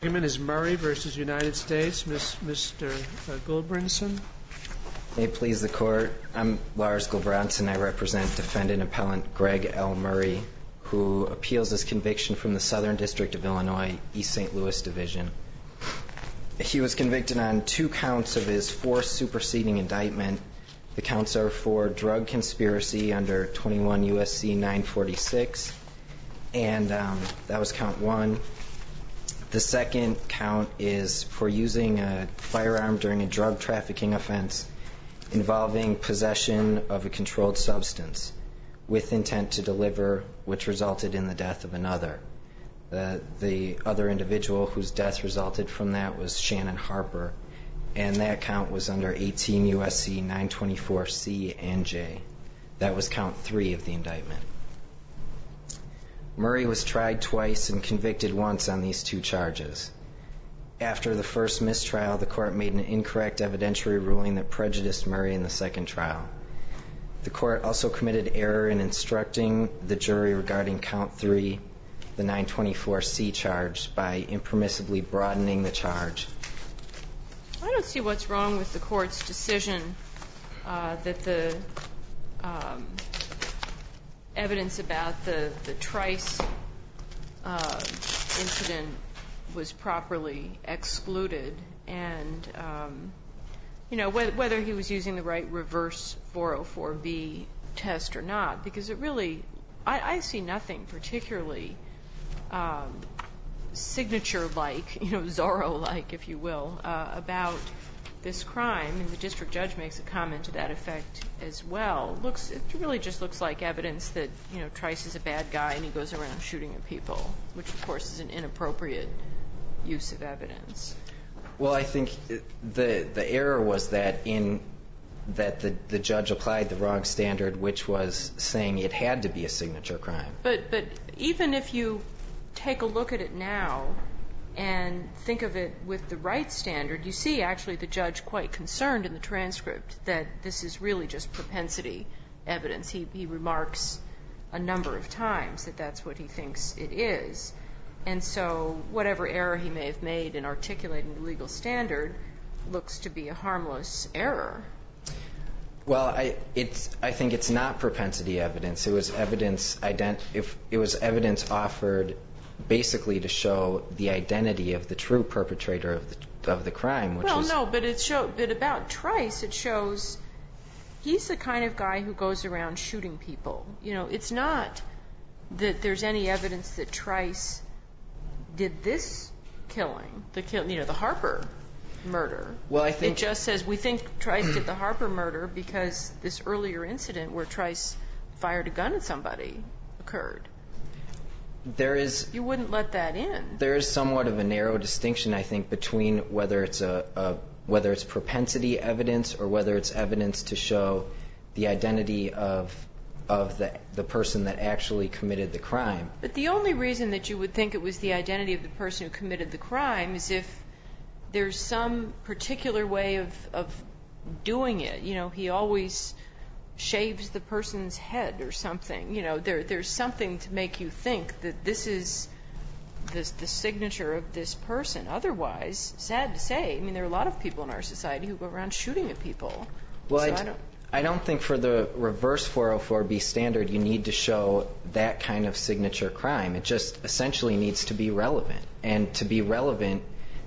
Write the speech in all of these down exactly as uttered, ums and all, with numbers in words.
Argument is Murray versus United States. Miss, Mister Gulbranson. May it please the Court, I'm Lars Gulbranson. I represent defendant appellant Greg L. Murray, who appeals his conviction from the Southern District of Illinois, East Saint Louis Division. He was convicted on two counts of his fourth superseding indictment. The counts are for drug conspiracy under twenty-one U S C nine forty-six, and um, that was count one. The second count is for using a firearm during a drug trafficking offense involving possession of a controlled substance with intent to deliver, which resulted in the death of another. Uh, the other individual whose death resulted from that was Shannon Harper, and that count was under eighteen U S C nine twenty-four C and J. That was count three of the indictment. Murray was tried twice and convicted once on these two charges. After the first mistrial, the court made an incorrect evidentiary ruling that prejudiced Murray in the second trial. The court also committed error in instructing the jury regarding count three, the nine twenty-four C charge, by impermissibly broadening the charge. I don't see what's wrong with the court's decision uh, that the um, evidence about the, the Trice uh, incident was properly excluded, and um, you know, whether, whether he was using the right reverse four oh four B test or not, because it really, I, I see nothing particularly um, signature-like, you know, Zorro-like, if you will, uh, about this crime, and the district judge makes a comment to that effect as well. Looks, it really just looks like evidence that, you know, Trice is a bad guy and he goes around shooting at people, which of course is an inappropriate use of evidence. Well, I think the the error was that in that the the judge applied the wrong standard, which was saying it had to be a signature crime. But but even if you take a look at it now and think of it with the right standard, you see actually the judge quite concerned in the transcript that this is really just propensity evidence. He, he remarks a number of times that that's what he thinks it is. And so whatever error he may have made in articulating the legal standard looks to be a harmless error. Well, I it's I think it's not propensity evidence. It was evidence ident- if it was evidence offered basically to show the identity of the true perpetrator of the of the crime, which well, was... no, but it show but about Trice, it shows he's the kind of guy who goes around shooting people. You know, it's not that there's any evidence that Trice did this killing, the kill, you know, the Harper murder. Well, I think it just says we think Trice did the Harper murder because this earlier incident where Trice fired a gun at somebody occurred. There is... You wouldn't let that in. There is somewhat of a narrow distinction, I think, between whether it's a, a whether it's propensity evidence or whether it's evidence to show the identity of of the the person that actually committed the crime. But the only reason that you would think it was the identity of the person who committed the crime is if there's some particular way of of doing it. You know, he always shaves the person's head or something. You know, there there's something to make you think that this is this the signature of this person. Otherwise, sad to say, I mean, there are a lot of people in our society who go around shooting at people. Well, so I, I don't I don't think for the reverse four oh four B standard you need to show that kind of signature crime. It just essentially needs to be relevant. And to be relevant,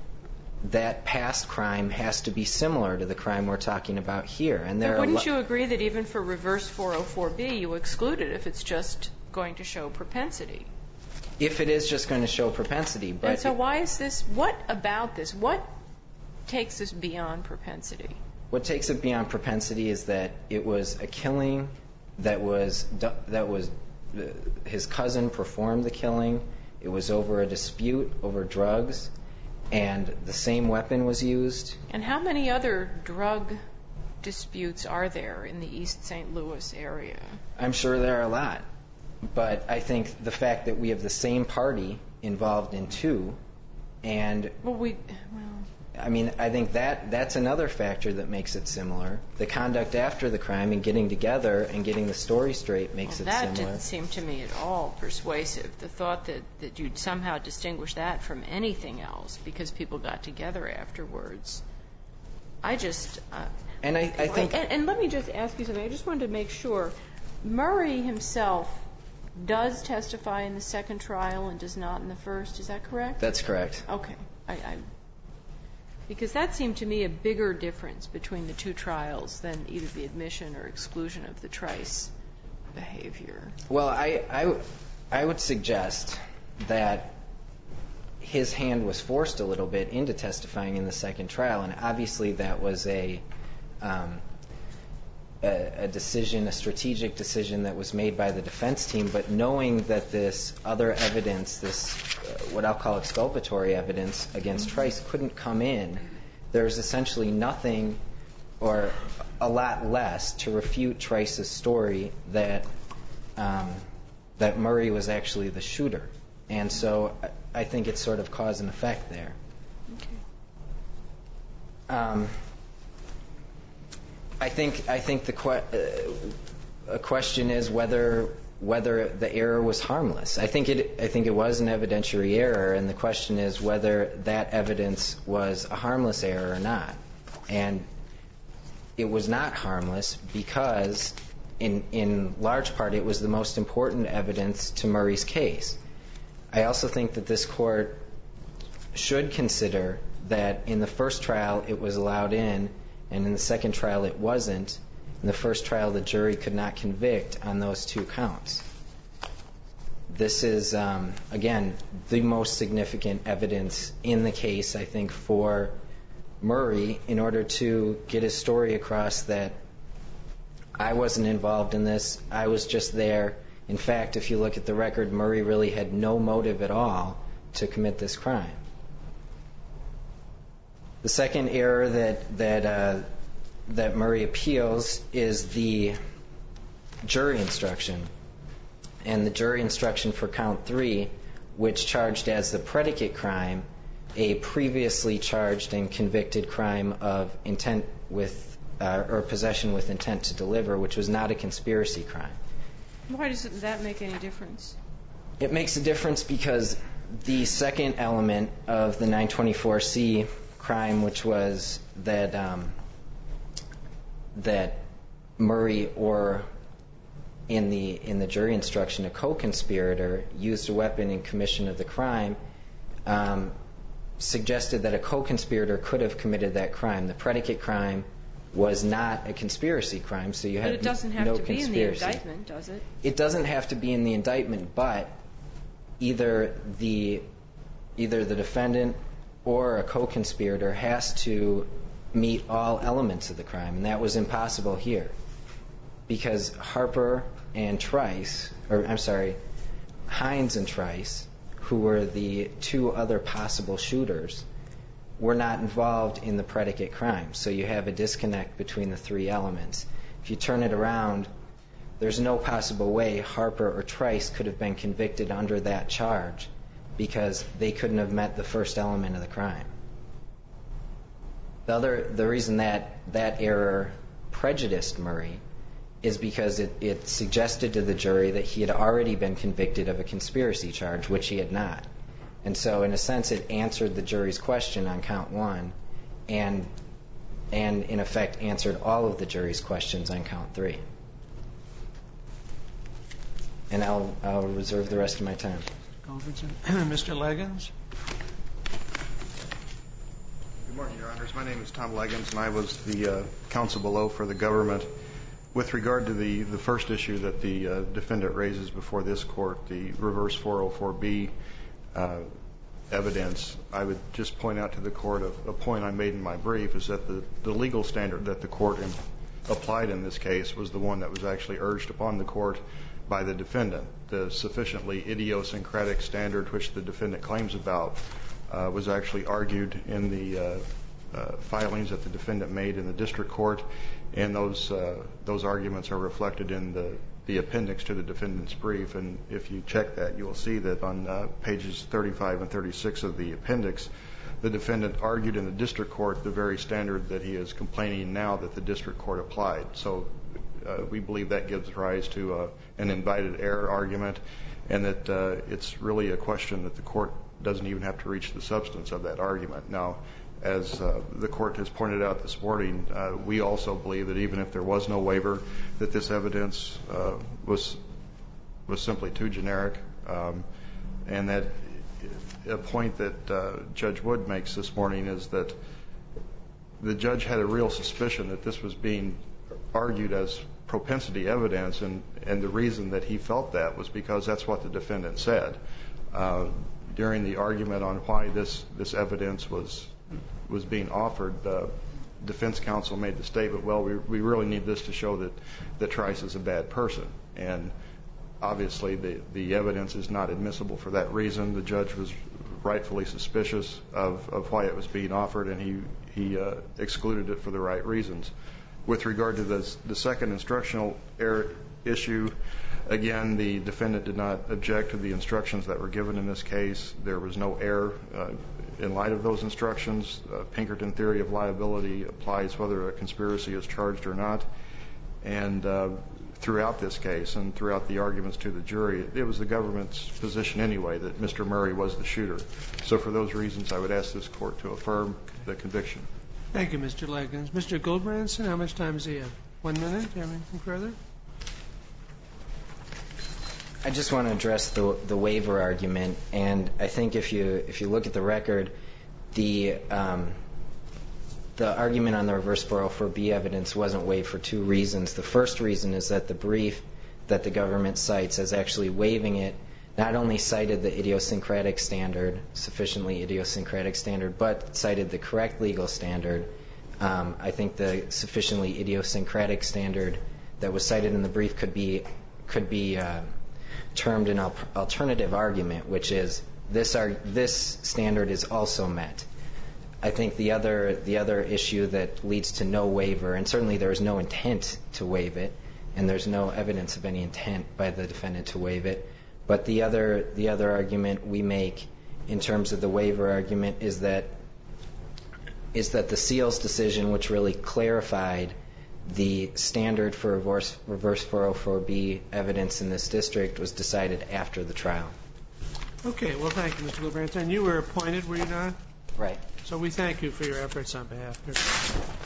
that past crime has to be similar to the crime we're talking about here. And there but are wouldn't lo- you agree that even for reverse four oh four B, you exclude it if it's just going to show propensity? If it is just going to show propensity. But and so why is this, what about this, what takes this beyond propensity? What takes it beyond propensity is that it was a killing that was, that was his cousin performed the killing. It was over a dispute over drugs, and the same weapon was used. And how many other drug disputes are there in the East Saint Louis area? I'm sure there are a lot. But I think the fact that we have the same party involved in two, and well, we, well, I mean, I think that that's another factor that makes it similar. The conduct after the crime and getting together and getting the story straight makes well, it that similar. That didn't seem to me at all persuasive. The thought that, that you'd somehow distinguish that from anything else because people got together afterwards. I just... Uh, and I, I think... And, and let me just ask you something. I just wanted to make sure. Murray himself does testify in the second trial and does not in the first. Is that correct? That's correct. Okay. I, I, because that seemed to me a bigger difference between the two trials than either the admission or exclusion of the Trice behavior. Well, I, I, I would suggest that his hand was forced a little bit into testifying in the second trial, and obviously that was a, um, a, a decision, a strategic decision that was made by the defense team, but knowing that this other evidence, this uh, what I'll call exculpatory evidence against mm-hmm. Trice couldn't come in, there's essentially nothing or a lot less to refute Trice's story that um, that Murray was actually the shooter. And so I think it's sort of cause and effect there. Okay. Um, I think I think the que- uh, a question is whether whether the error was harmless. I think it I think it was an evidentiary error, and the question is whether that evidence was a harmless error or not. And it was not harmless because, in in large part, it was the most important evidence to Murray's case. I also think that this court should consider that in the first trial it was allowed in, and in the second trial it wasn't. In the first trial, the jury could not convict on those two counts. This is, um, again, the most significant evidence in the case, I think, for Murray in order to get his story across that I wasn't involved in this, I was just there. In fact, if you look at the record, Murray really had no motive at all to commit this crime. The second error that that uh, that Murray appeals is the jury instruction. And the jury instruction for count three, which charged as the predicate crime a previously charged and convicted crime of intent with uh, or possession with intent to deliver, which was not a conspiracy crime. Why does that make any difference? It makes a difference because the second element of the nine twenty-four C crime, which was that um, that Murray or in the in the jury instruction a co-conspirator used a weapon in commission of the crime, um, suggested that a co-conspirator could have committed that crime. The predicate crime was not a conspiracy crime, so you had no conspiracy. But it doesn't have to be in the indictment, does it? It doesn't have to be in the indictment, but either the either the defendant or a co-conspirator has to meet all elements of the crime, and that was impossible here because Harper and Trice, or I'm sorry, Hines and Trice, who were the two other possible shooters, were not involved in the predicate crime. So you have a disconnect between the three elements. If you turn it around, there's no possible way Harper or Trice could have been convicted under that charge because they couldn't have met the first element of the crime. The other, the reason that that error prejudiced Murray is because it, it suggested to the jury that he had already been convicted of a conspiracy charge, which he had not. And so, in a sense, it answered the jury's question on count one and, and in effect, answered all of the jury's questions on count three. And I'll, I'll reserve the rest of my time. Mister Leggins? Good morning, Your Honors. My name is Tom Leggins, and I was the uh, counsel below for the government. With regard to the, the first issue that the uh, defendant raises before this court, the reverse four oh four B uh, evidence, I would just point out to the court a, a point I made in my brief is that the, the legal standard that the court in, applied in this case was the one that was actually urged upon the court by the defendant. The sufficiently idiosyncratic standard which the defendant claims about uh, was actually argued in the uh, uh, filings that the defendant made in the district court, and those uh, those arguments are reflected in the, the appendix to the defendant's brief. And if you check that, you will see that on uh, pages thirty-five and thirty-six of the appendix, the defendant argued in the district court the very standard that he is complaining now that the district court applied. So uh, we believe that gives rise to uh, an invited error argument, and that uh, it's really a question that the court doesn't even have to reach the substance of that argument. Now, as uh, the court has pointed out this morning, uh, we also believe that even if there was no waiver, that this evidence uh, was was simply too generic, um, and that a point that uh, Judge Wood makes this morning is that the judge had a real suspicion that this was being argued as propensity evidence, and, and the reason that he felt that was because that's what the defendant said. Uh, during the argument on why this, this evidence was was being offered, the defense counsel made the statement, well, we, we really need this to show that, that Trice is a bad person. And obviously the, the evidence is not admissible for that reason. The judge was rightfully suspicious of, of why it was being offered, and he, he uh, excluded it for the right reasons. With regard to the, the second instructional error issue, again, the defendant did not object to the instructions that were given in this case. There was no error uh, in light of those instructions. Uh, Pinkerton theory of liability applies whether a conspiracy is charged or not. And uh, throughout this case and throughout the arguments to the jury, it was the government's position anyway that Mister Murray was the shooter. So for those reasons, I would ask this court to affirm the conviction. Thank you, Mister Leggins. Mister Goldbranson, how much time does he have? One minute? Do you have anything further? I just want to address the the waiver argument, and I think if you if you look at the record, the um, the argument on the reverse four oh four B evidence wasn't waived for two reasons. The first reason is that the brief that the government cites as actually waiving it not only cited the idiosyncratic standard, sufficiently idiosyncratic standard, but cited the correct legal standard. Um, I think the sufficiently idiosyncratic standard that was cited in the brief could be could be uh, termed an al- alternative argument, which is this arg- this standard is also met. I think the other the other issue that leads to no waiver, and certainly there is no intent to waive it, and there's no evidence of any intent by the defendant to waive it. But the other the other argument we make in terms of the waiver argument is that is that the Seals decision, which really clarified the standard for reverse, reverse four oh four B evidence in this district, was decided after the trial. Okay. Well, thank you, Mister Goldbranson. You were appointed, were you not? Right. So we thank you for your efforts on behalf of